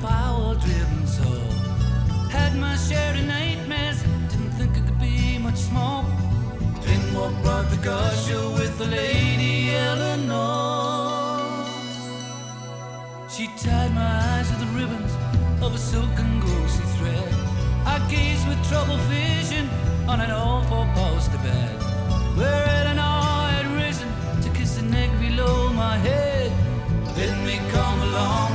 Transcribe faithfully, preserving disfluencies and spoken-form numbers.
power-driven soul. Had my share of nightmares, didn't think it could be much small. Then walked Rob Picasio with the Lady Eleanor. She tied my eyes with the ribbons of a silken ghostly thread. I gazed with troubled vision on an old four-poster bed, where Eleanor had risen to kiss the neck below my head. Let me come along